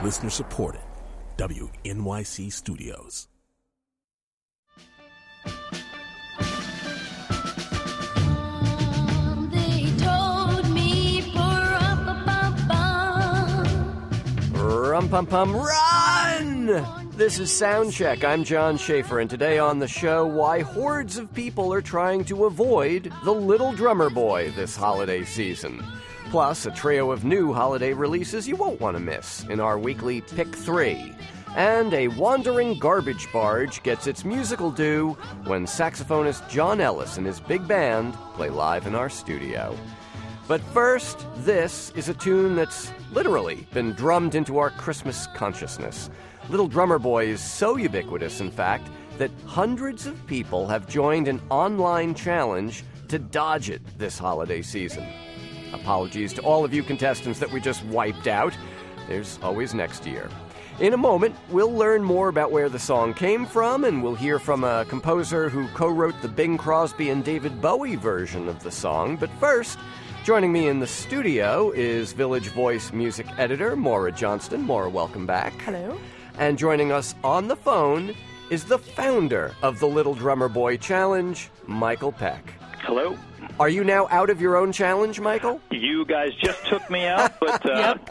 Listener supported. WNYC Studios. They told me Rum-pum-pum, run! This is Soundcheck. I'm John Schaefer, and today on the show, why hordes of people are trying to avoid the Little Drummer Boy this holiday season. Plus, a trio of new holiday releases you won't want to miss in our weekly Pick 3. And a wandering garbage barge gets its musical due when saxophonist John Ellis and his big band play live in our studio. But first, this is a tune that's literally been drummed into our Christmas consciousness. Little Drummer Boy is so ubiquitous, in fact, that hundreds of people have joined an online challenge to dodge it this holiday season. Apologies to all of you contestants that we just wiped out. There's always next year. In a moment, we'll learn more about where the song came from, and we'll hear from a composer who co-wrote the Bing Crosby and David Bowie version of the song. But first, joining me in the studio is Village Voice music editor Maura Johnston. Maura, welcome back. Hello. And joining us on the phone is the founder of the Little Drummer Boy Challenge, Michael Peck. Hello. Are you now out of your own challenge, Michael? You guys just took me out, but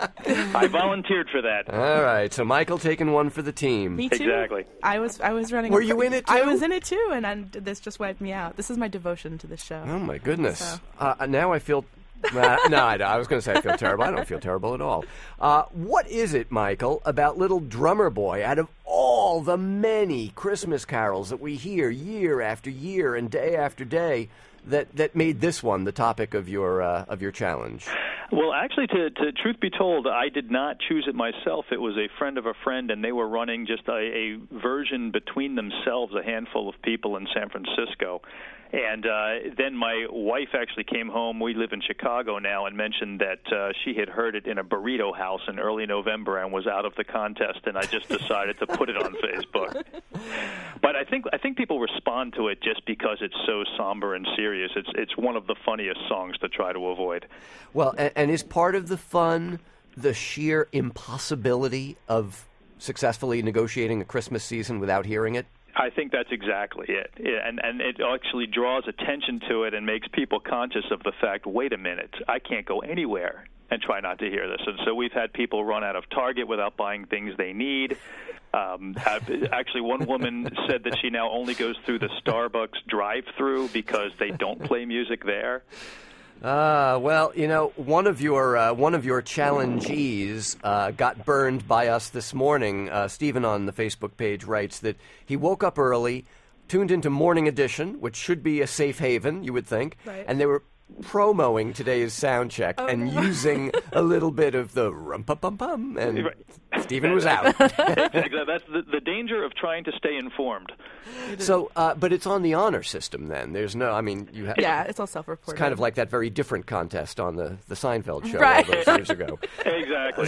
I volunteered for that. All right, so Michael taking one for the team. Me too. Exactly. I was running. Were you in it too? I was in it too, and this just wiped me out. This is my devotion to this show. Oh my goodness! So. Now I feel. No, I was going to say I feel terrible. I don't feel terrible at all. What is it, Michael, about Little Drummer Boy, out of all the many Christmas carols that we hear year after year and day after day, that made this one the topic of your challenge? Well, actually, to truth be told, I did not choose it myself. It was a friend of a friend, and they were running just a version between themselves, a handful of people in San Francisco. And then my wife actually came home. We live in Chicago now, and mentioned that she had heard it in a burrito house in early November and was out of the contest. And I just decided to put it on Facebook. But I think people respond to it just because it's so somber and serious. It's one of the funniest songs to try to avoid. Well, and is part of the fun the sheer impossibility of successfully negotiating a Christmas season without hearing it? I think that's exactly it. And it actually draws attention to it and makes people conscious of the fact, wait a minute, I can't go anywhere and try not to hear this. And so we've had people run out of Target without buying things they need. Actually, one woman said that she now only goes through the Starbucks drive-thru because they don't play music there. Well, you know, one of your challengees got burned by us this morning. Stephen on the Facebook page writes that he woke up early, tuned into Morning Edition, which should be a safe haven, you would think, right. And they were promoting today's sound check using a little bit of the rum-pum-pum-pum, and Stephen was out. That's the danger of trying to stay informed. So, but it's on the honor system then. There's no, I mean, it's all self-reported. It's kind of like that very different contest on the Seinfeld show right. all those years ago. Exactly.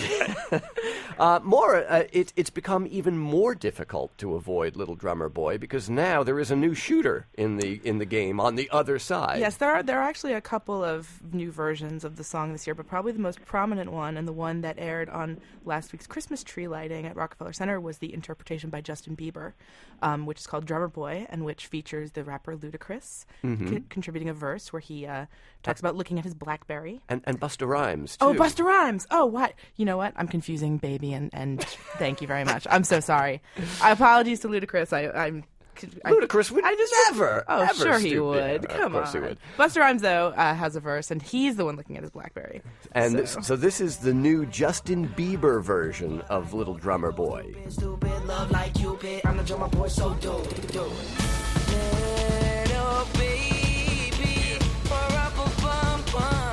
Maura, it's become even more difficult to avoid Little Drummer Boy because now there is a new shooter in the game on the other side. Yes, there are actually a couple of new versions of the song this year, but probably the most prominent one and the one that aired on last week's Christmas tree lighting at Rockefeller Center was the interpretation by Justin Bieber, which is called Drummer Boy, and which features the rapper Ludacris contributing a verse where he talks about looking at his BlackBerry. And Busta Rhymes, too. Oh, Busta Rhymes! Oh, what? You know what? I'm confusing Baby and thank you very much. I'm so sorry. Apologies to Ludacris. Ludacris would never. Oh, ever sure he stoop would. down. Come on. Of course he would. Busta Rhymes, though, has a verse, and he's the one looking at his BlackBerry. And so this is the new Justin Bieber version of Little Drummer Boy. Stupid love like Cupid. I'm the drummer boy, so do it. Little baby, ba-ra-ba-bum-bum.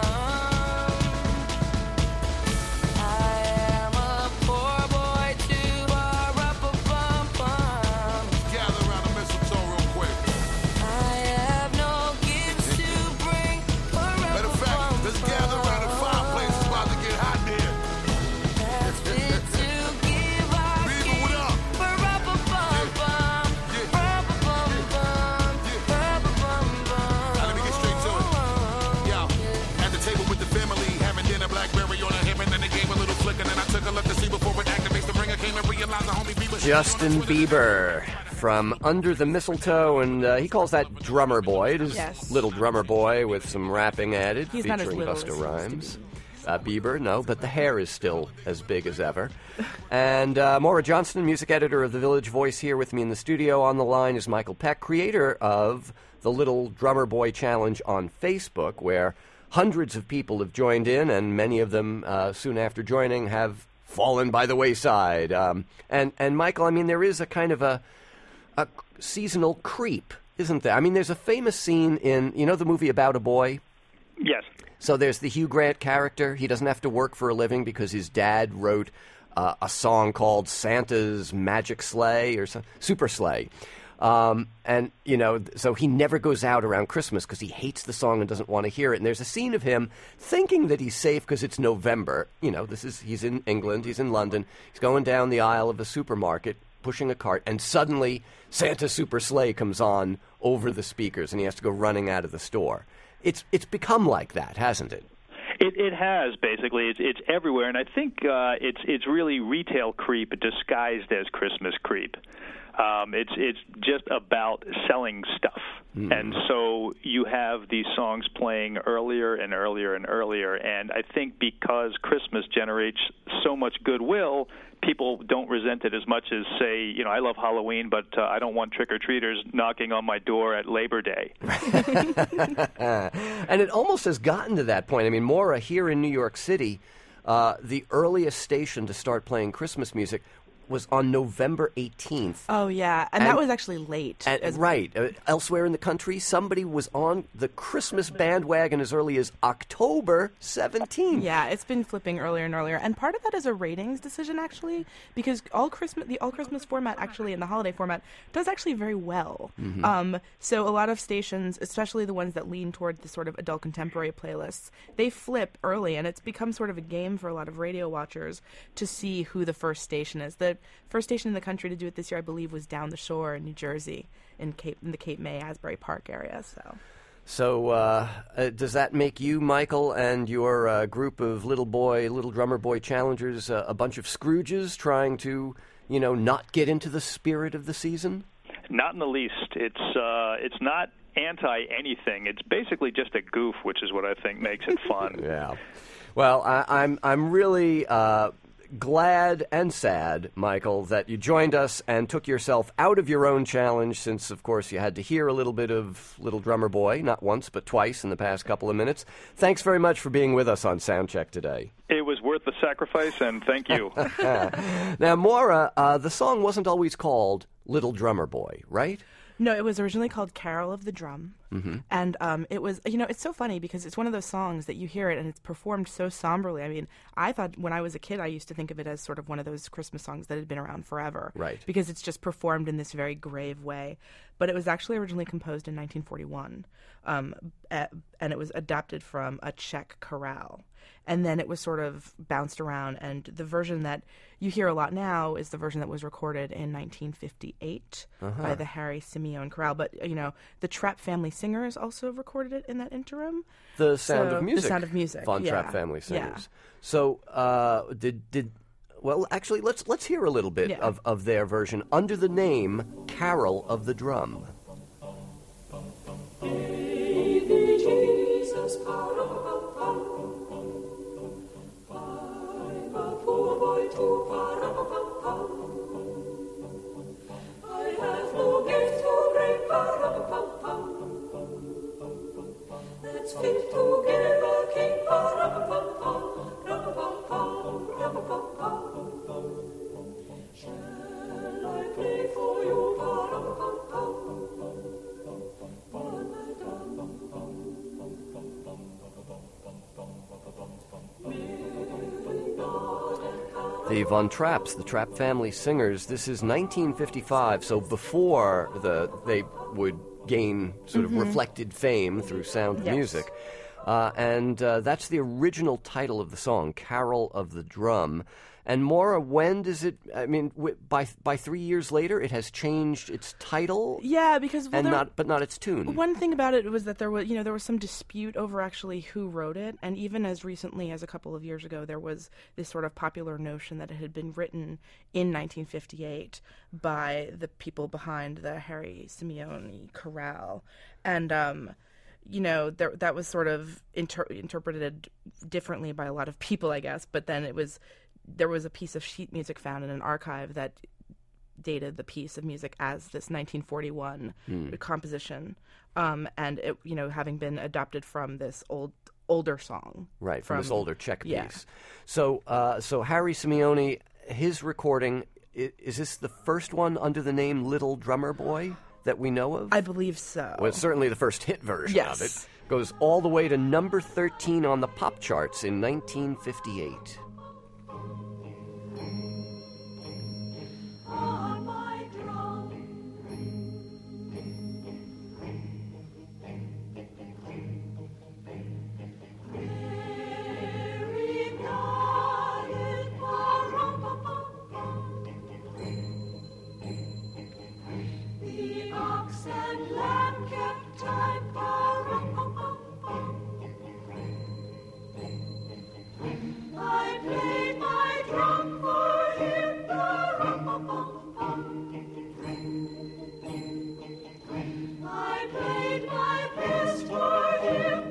Justin Bieber from Under the Mistletoe, and he calls that Drummer Boy. It is Yes. Little Drummer Boy with some rapping added, He's not as featuring little Busta as he used to Rhymes. Bieber, no, but the hair is still as big as ever. And Maura Johnston, music editor of The Village Voice, here with me in the studio. On the line is Michael Peck, creator of the Little Drummer Boy Challenge on Facebook, where hundreds of people have joined in, and many of them, soon after joining, have fallen by the wayside. And Michael, I mean, there is a kind of a seasonal creep, isn't there? I mean, there's a famous scene in, you know, the movie About a Boy? Yes. So there's the Hugh Grant character. He doesn't have to work for a living because his dad wrote a song called Santa's Magic Sleigh or Super Sleigh. And, you know, so he never goes out around Christmas because he hates the song and doesn't want to hear it. And there's a scene of him thinking that he's safe because it's November. You know, he's in England, he's in London. He's going down the aisle of a supermarket, pushing a cart, and suddenly Santa's Super Sleigh comes on over the speakers and he has to go running out of the store. It's become like that, hasn't it? It has, basically. It's everywhere, and I think it's really retail creep disguised as Christmas creep. It's just about selling stuff. And so you have these songs playing earlier and earlier and earlier, and I think because Christmas generates so much goodwill, people don't resent it as much as, say, you know, I love Halloween, but I don't want trick-or-treaters knocking on my door at Labor Day. And it almost has gotten to that point. I mean, Maura, here in New York City, the earliest station to start playing Christmas music was on November 18th. Oh, yeah. And that was actually late. Right. Elsewhere in the country, somebody was on the Christmas bandwagon as early as October 17th. Yeah, it's been flipping earlier and earlier. And part of that is a ratings decision, actually, because the All Christmas format, actually, and the holiday format, does actually very well. So a lot of stations, especially the ones that lean toward the sort of adult contemporary playlists, they flip early, and it's become sort of a game for a lot of radio watchers to see who the first station is. The first station in the country to do it this year, I believe, was Down the Shore in New Jersey, in the Cape May, Asbury Park area. So does that make you, Michael, and your group of Little Drummer Boy challengers a bunch of Scrooges trying to, you know, not get into the spirit of the season? Not in the least. It's not anti-anything. It's basically just a goof, which is what I think makes it fun. Yeah. Well, I'm really glad and sad, Michael, that you joined us and took yourself out of your own challenge since, of course, you had to hear a little bit of Little Drummer Boy, not once but twice in the past couple of minutes. Thanks very much for being with us on Soundcheck today. It was worth the sacrifice, and thank you. Now, Maura, the song wasn't always called Little Drummer Boy, right? No, it was originally called Carol of the Drum. And it was, you know, it's so funny because it's one of those songs that you hear it and it's performed so somberly. I mean, I thought when I was a kid, I used to think of it as sort of one of those Christmas songs that had been around forever. Right. Because it's just performed in this very grave way. But it was actually originally composed in 1941. And it was adapted from a Czech chorale. And then it was sort of bounced around, and the version that you hear a lot now is the version that was recorded in 1958 by the Harry Simeon Chorale. But, you know, the Trapp Family Singers also recorded it in that interim. The Sound of Music. The Sound of Music. Von Trapp Family Singers. Yeah. So, well, actually, let's hear a little bit of their version under the name Carol of the Drum. Baby Jesus, I have no gift to bring, that's fit to give a king. Shall I play for you? The Von Trapps, the Trapp Family Singers. This is 1955, so before they would gain sort of reflected fame through Sound of Music. and that's the original title of the song, Carol of the Drum. And Maura, when does it? I mean, by 3 years later, it has changed its title. Yeah, because but not its tune. One thing about it was that there was some dispute over actually who wrote it, and even as recently as a couple of years ago, there was this sort of popular notion that it had been written in 1958 by the people behind the Harry Simeone chorale, and that was sort of interpreted differently by a lot of people, I guess. But then there was a piece of sheet music found in an archive that dated the piece of music as this 1941 composition, and it, having been adopted from this older song, right, from this older Czech yeah. piece. So Harry Simeone, his recording, is this the first one under the name Little Drummer Boy that we know of? I believe so. Well, it's certainly the first hit version yes. of it. Goes all the way to number 13 on the pop charts in 1958. On my drum, very quiet, the ox and lamb kept time, I played my drum for him. I played my best for him.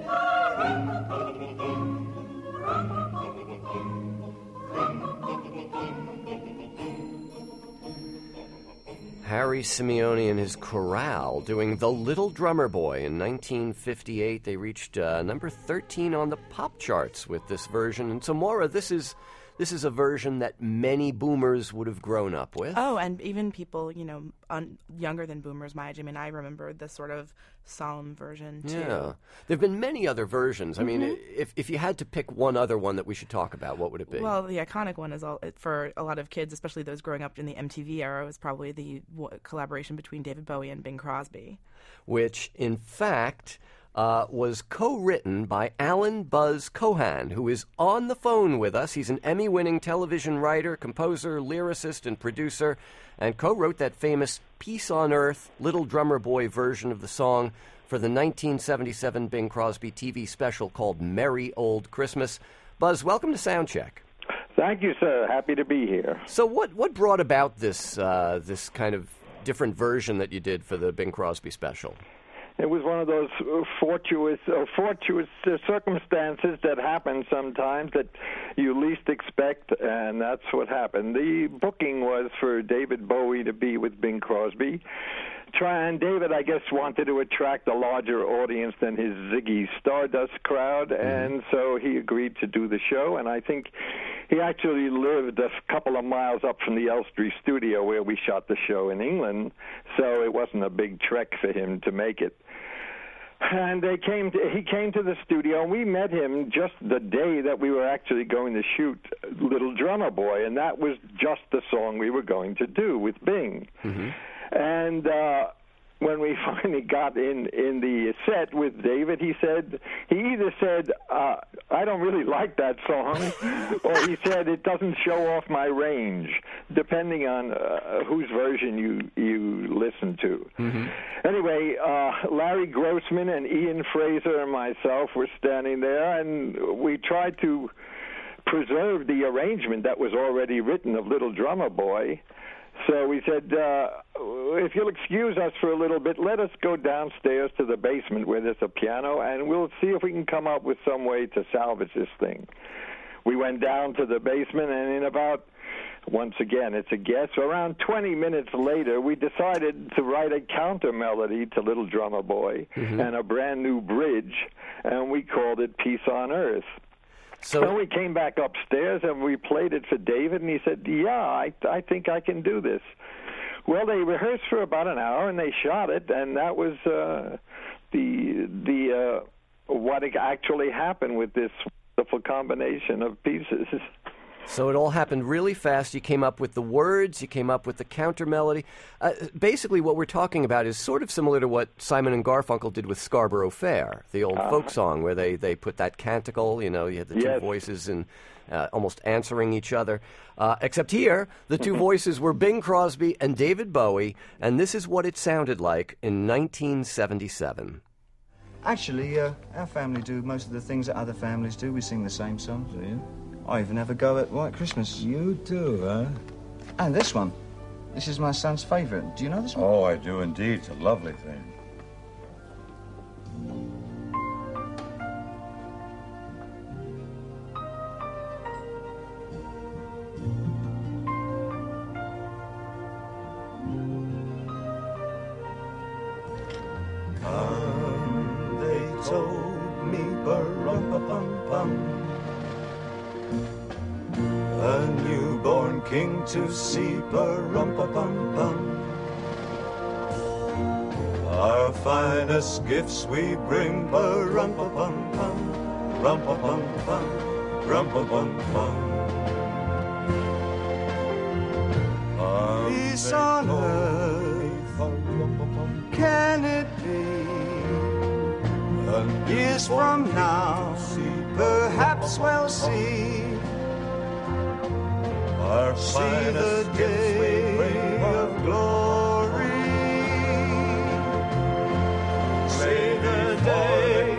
Harry Simeone and his chorale doing The Little Drummer Boy in 1958. They reached number 13 on the pop charts with this version. And so, Maura, this is a version that many boomers would have grown up with. Oh, and even people, younger than boomers my age. I mean, I remember the sort of solemn version, too. Yeah. There have been many other versions. I mean, if you had to pick one other one that we should talk about, what would it be? Well, the iconic one is, for a lot of kids, especially those growing up in the MTV era, was probably the collaboration between David Bowie and Bing Crosby. Which, in fact, was co-written by Alan Buzz Cohan, who is on the phone with us. He's an Emmy-winning television writer, composer, lyricist, and producer, and co-wrote that famous Peace on Earth, Little Drummer Boy version of the song for the 1977 Bing Crosby TV special called Merry Old Christmas. Buzz, welcome to Soundcheck. Thank you, sir. Happy to be here. So what brought about this kind of different version that you did for the Bing Crosby special? It was one of those fortuitous circumstances that happen sometimes that you least expect, and that's what happened. The booking was for David Bowie to be with Bing Crosby. And David, I guess, wanted to attract a larger audience than his Ziggy Stardust crowd, and so he agreed to do the show. And I think he actually lived a couple of miles up from the Elstree studio where we shot the show in England, so it wasn't a big trek for him to make it. And he came to the studio, and we met him just the day that we were actually going to shoot Little Drummer Boy, and that was just the song we were going to do with Bing. Mm-hmm. And when we finally got in the set with David, he either said, I don't really like that song, or he said, it doesn't show off my range, depending on whose version you listen to. Mm-hmm. Anyway, Larry Grossman and Ian Fraser and myself were standing there, and we tried to preserve the arrangement that was already written of Little Drummer Boy. So we said, if you'll excuse us for a little bit, let us go downstairs to the basement where there's a piano, and we'll see if we can come up with some way to salvage this thing. We went down to the basement, and in about, once again, it's a guess, around 20 minutes later, we decided to write a counter melody to Little Drummer Boy and a brand new bridge, and we called it Peace on Earth. So we came back upstairs, and we played it for David, and he said, yeah, I think I can do this. Well, they rehearsed for about an hour, and they shot it, and that was what actually happened with this wonderful combination of pieces. So it all happened really fast. You came up with the words, you came up with the counter melody. Basically, what we're talking about is sort of similar to what Simon and Garfunkel did with Scarborough Fair, the old folk song where they put that canticle, you had the two voices and almost answering each other. Except here, the two voices were Bing Crosby and David Bowie, and this is what it sounded like in 1977. Actually, our family do most of the things that other families do. We sing the same songs. Do you? I even have a go at White Christmas. You too, huh? And this one. This is my son's favourite. Do you know this one? Oh, I do indeed. It's a lovely thing. Come, they told me, ba-rum-pa-pum-pum. A newborn king to see, ba-rum-pa-pum-pum. Our finest gifts we bring, ba-rum-pa-pum-pum, rum-pa-pum-pum, rum-pa-pum-pum. Peace on earth, can it be? Years from now, perhaps we'll see. Our see the day of glory. See the day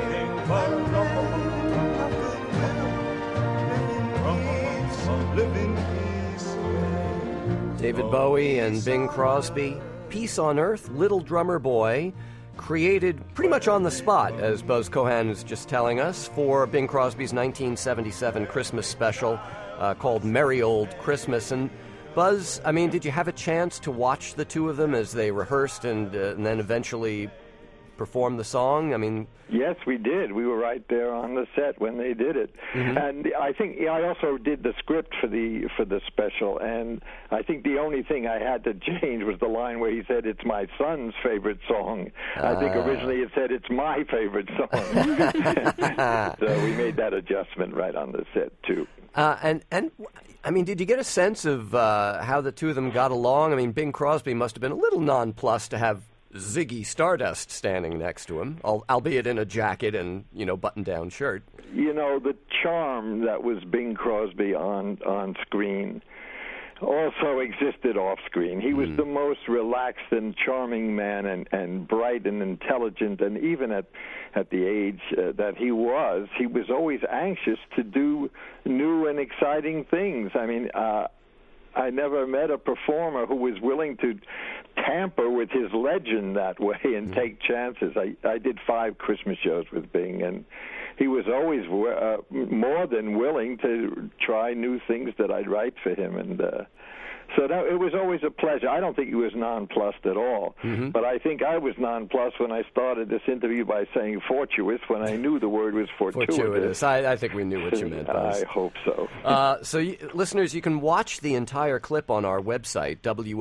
of living peace. David Bowie and Bing Crosby, Peace on Earth, Little Drummer Boy, created pretty much on the spot, as Buzz Cohan is just telling us, for Bing Crosby's 1977 Christmas special called Merry Old Christmas. And Buzz, I mean, did you have a chance to watch the two of them as they rehearsed and then eventually performed the song? I mean... Yes, we did. We were right there on the set when they did it. Mm-hmm. And I think I also did the script for the special, and I think the only thing I had to change was the line where he said, "It's my son's favorite song." I think originally it said, "It's my favorite song." So we made that adjustment right on the set, too. And I mean, did you get a sense of how the two of them got along? I mean, Bing Crosby must have been a little nonplussed to have Ziggy Stardust standing next to him, albeit in a jacket and, button-down shirt. The charm that was Bing Crosby on screen also existed off screen. He was the most relaxed and charming man, and bright and intelligent, and even at the age that he was always anxious to do new and exciting things. I mean, I never met a performer who was willing to tamper with his legend that way and take chances. I did 5 Christmas shows with Bing, and he was always more than willing to try new things that I'd write for him. And so it was always a pleasure. I don't think he was nonplussed at all, but I think I was nonplussed when I started this interview by saying fortuitous when I knew the word was fortuitous. I think we knew what you meant, Buzz. I hope so. Listeners, you can watch the entire clip on our website,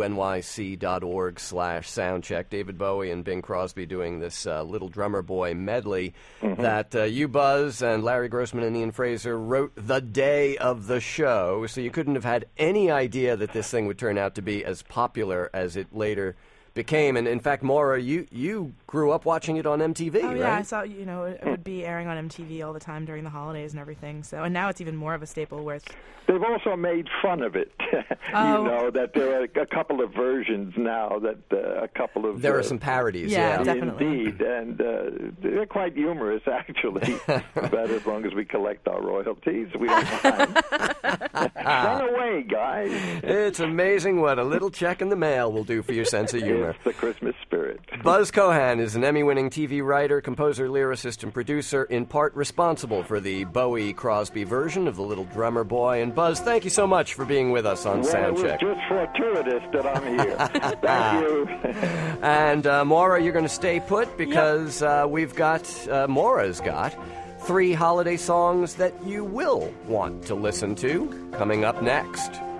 wnyc.org/soundcheck. David Bowie and Bing Crosby doing this Little Drummer Boy medley that you, Buzz, and Larry Grossman and Ian Fraser wrote the day of the show, so you couldn't have had any idea that this thing would turn out to be as popular as it later became. And in fact, Maura, you grew up watching it on MTV, right? Yeah, I saw, it would be airing on MTV all the time during the holidays and everything. So, and now it's even more of a staple where it's... They've also made fun of it. That there are a couple of versions now, There are some parodies, yeah. Definitely. Indeed, and they're quite humorous, actually. But as long as we collect our royalties, we don't mind. Run away, guys. It's amazing what a little check in the mail will do for your sense of humor. It's the Christmas spirit. Buzz Cohan is an Emmy-winning TV writer, composer, lyricist, and producer, in part responsible for the Bowie-Crosby version of The Little Drummer Boy. And Buzz, thank you so much for being with us on Soundcheck. It was just fortuitous that I'm here. Thank you. And Maura, you're going to stay put because Maura's got 3 holiday songs that you will want to listen to coming up next.